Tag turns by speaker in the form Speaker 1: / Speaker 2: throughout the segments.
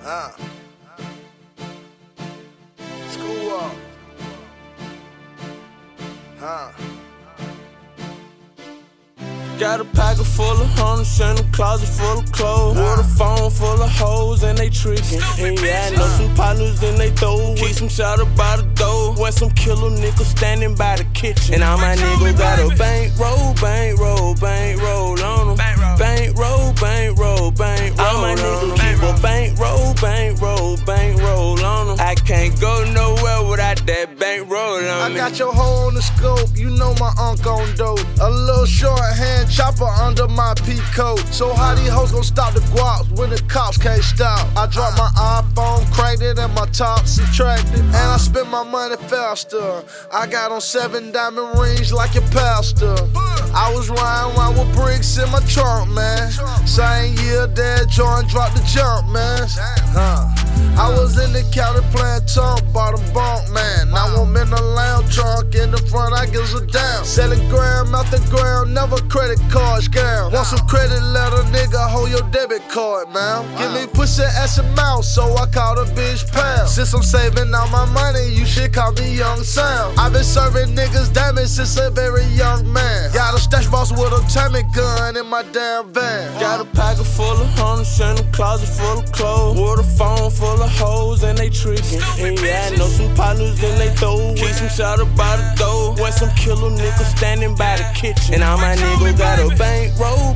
Speaker 1: School up.
Speaker 2: Got a pocket full of hundreds and a closet full of clothes. With a phone full of hoes and they trickin'. And yeah, I know some partners in they throw. Keep some shot up by the door. When some killer niggas standing by the kitchen. And all my niggas got a bankroll on them. Bankroll. All my niggas keep a bankroll on them. I can't go nowhere without that bankroll on me.
Speaker 1: I got your hoe on the scope, you know my unk on dope. A little shorthand chopper under my pea coat. So how these hoes gon' stop the guaps when the cops can't stop? I dropped my iPhone, cracked it, and my top subtracted. And I spent my money faster. I got on 7 diamond rings like your pastor. I was riding around with bricks in my trunk, man. Same year that Jordan dropped the jump, man. I was in the county playing tongue, bottom bunk, man. Now I'm in the lounge trunk, in the front I gives a damn. Selling gram after gram, never credit card scam. Want some credit letter, nigga, hold your debit card, man. Give me pussy ass and mouth, so I call the bitch pal. Since I'm saving all my money, you should call me Young Sam. I've been serving niggas damage since a very young man. Got a stash box with a Tommy gun in my damn van.
Speaker 2: Got a pocket full of hundreds and a closet full of clothes. With a phone full of hoes and they trickin'. And yeah, I know some partners in they throw. Keep some shot up by the door. When some killer niggas standing by the kitchen. And all my niggas got a bankroll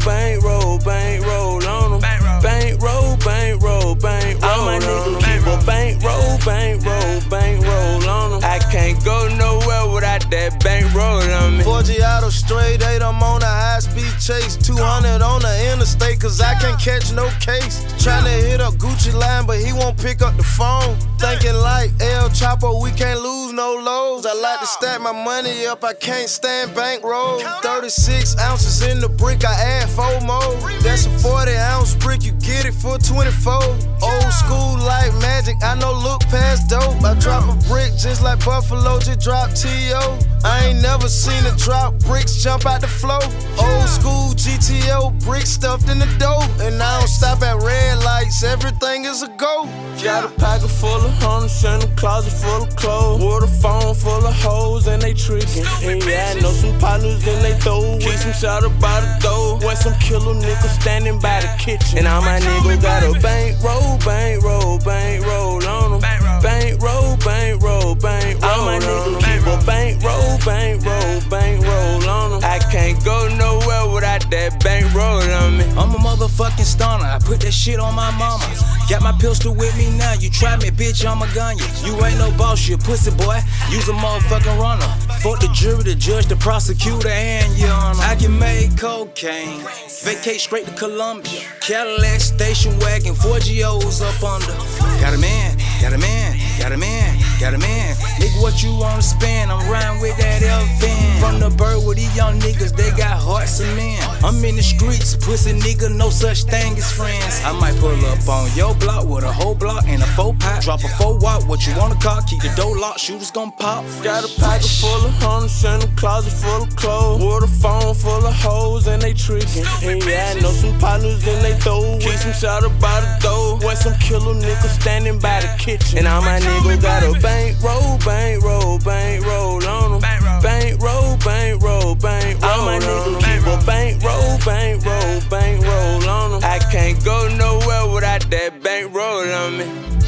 Speaker 2: on them. Bankroll. All my niggas keep a bankroll on them. I can't go nowhere without that bankroll on me.
Speaker 3: 4G out of straight 8, I'm on a high speed chase. 200 on the interstate, cause I can't catch no case. Tryna hit up Gucci line, but he won't pick up the phone. Thinking like El Chapo, we can't lose no lows. I like to stack my money up, I can't stand bankroll. 36 ounces in the brick, I add 4 more. That's a 40-ounce brick, you get it for 24. Old school like magic, I know look past dope. I drop a brick just like Buffalo, just drop T.O. I ain't never seen a drop bricks jump out the flow. Old school GTO, bricks stuffed in the dough. And I don't stop at red lights, everything is a go.
Speaker 2: Got a pocket full of hundreds and a closet full of clothes. With a phone full of hoes and they trickin'. And yeah, I know some partners in they throw. Keep some shot up by the door. When some killer niggas standing by the kitchen. And all my niggas got a bankroll on them. Bankroll. All my niggas keep a bankroll on them. I can't go nowhere without that bankroll on me.
Speaker 4: I'm a motherfucking stunner, I put that shit on my mama. Got my pistol with me now, you try me, bitch, I'ma gun you. You ain't no boss, you a pussy boy, use a motherfucking runner. Fuck the jury, the judge, the prosecutor, and your honor. I can make cocaine, vacate straight to Columbia. Cadillac station wagon, 4GOs up under. Got a man. Nigga, what you wanna spend? I'm riding with that elephant. From the bird with these young niggas, they got hearts of men. I'm in the streets, pussy nigga, no such thing as friends. I might pull up on your block with a whole block and a 4-pack. Drop a 4-watt, what you wanna call? Keep the door locked, shooters gon' pop.
Speaker 2: Got a pocket full of hundreds and a closet full of clothes. With a phone full of hoes and they trickin'. And yeah, I know some partners in they throw. Keep some shot up by the door. When some killer niggas standing by the kitchen. And all my niggas got a bankroll on them. Bankroll. All my niggas keep a bankroll on them. I can't go nowhere without that bankroll on me.